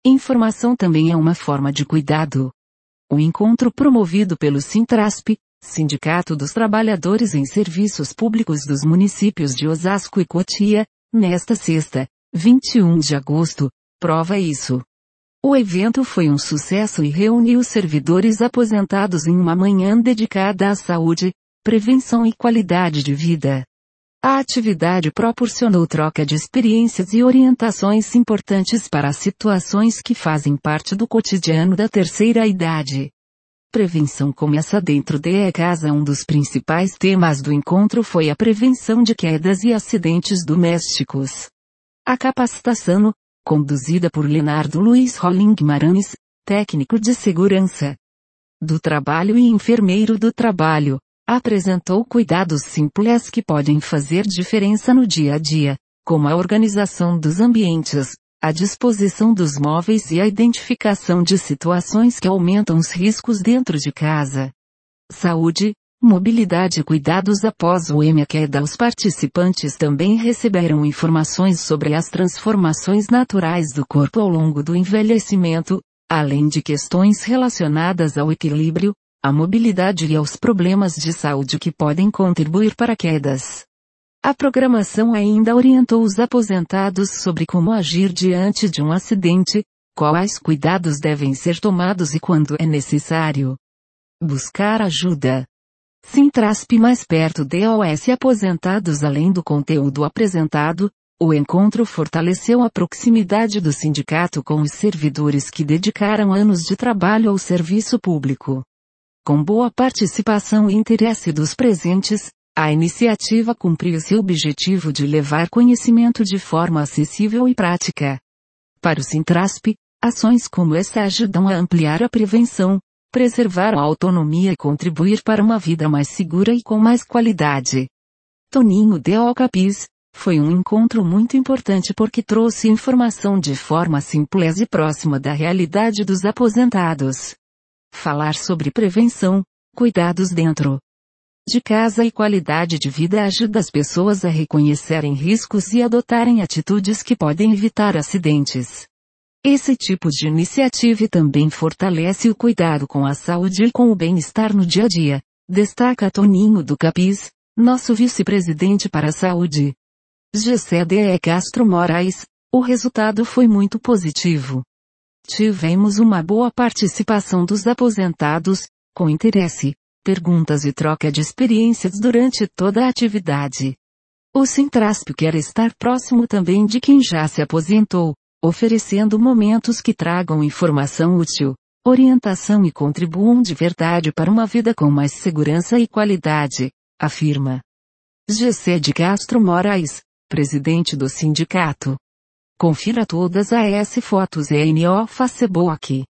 Informação também é uma forma de cuidado. O encontro promovido pelo Sintrasp, Sindicato dos Trabalhadores em Serviços Públicos dos municípios de Osasco e Cotia, nesta sexta, 21 de agosto, prova isso. O evento foi um sucesso e reuniu servidores aposentados em uma manhã dedicada à saúde, prevenção e qualidade de vida. A atividade proporcionou troca de experiências e orientações importantes para situações que fazem parte do cotidiano da terceira idade. Prevenção começa dentro de casa. Um dos principais temas do encontro foi a prevenção de quedas e acidentes domésticos. A capacitação, conduzida por Leonardo Luiz Rolim Guimarães, técnico de segurança do trabalho e enfermeiro do trabalho, apresentou cuidados simples que podem fazer diferença no dia a dia, como a organização dos ambientes, a disposição dos móveis e a identificação de situações que aumentam os riscos dentro de casa. Saúde, mobilidade e cuidados após o queda. Os participantes também receberam informações sobre as transformações naturais do corpo ao longo do envelhecimento, além de questões relacionadas ao equilíbrio, à mobilidade e aos problemas de saúde que podem contribuir para quedas. A programação ainda orientou os aposentados sobre como agir diante de um acidente, quais cuidados devem ser tomados e quando é necessário buscar ajuda. Sintrasp mais perto de os aposentados. Além do conteúdo apresentado, o encontro fortaleceu a proximidade do sindicato com os servidores que dedicaram anos de trabalho ao serviço público. Com boa participação e interesse dos presentes, a iniciativa cumpriu seu objetivo de levar conhecimento de forma acessível e prática. Para o Sintrasp, ações como essa ajudam a ampliar a prevenção, preservar a autonomia e contribuir para uma vida mais segura e com mais qualidade. Toninho do Capis, foi um encontro muito importante porque trouxe informação de forma simples e próxima da realidade dos aposentados. Falar sobre prevenção, cuidados dentro de casa e qualidade de vida ajuda as pessoas a reconhecerem riscos e adotarem atitudes que podem evitar acidentes. Esse tipo de iniciativa também fortalece o cuidado com a saúde e com o bem-estar no dia a dia, destaca Toninho do Capis, nosso vice-presidente para a saúde. Gessé de Castro Moraes, o resultado foi muito positivo. Tivemos uma boa participação dos aposentados, com interesse, perguntas e troca de experiências durante toda a atividade. O Sintrasp quer estar próximo também de quem já se aposentou, oferecendo momentos que tragam informação útil, orientação e contribuam de verdade para uma vida com mais segurança e qualidade, afirma Gessé de Castro Moraes, presidente do sindicato. Confira todas as fotos no Facebook.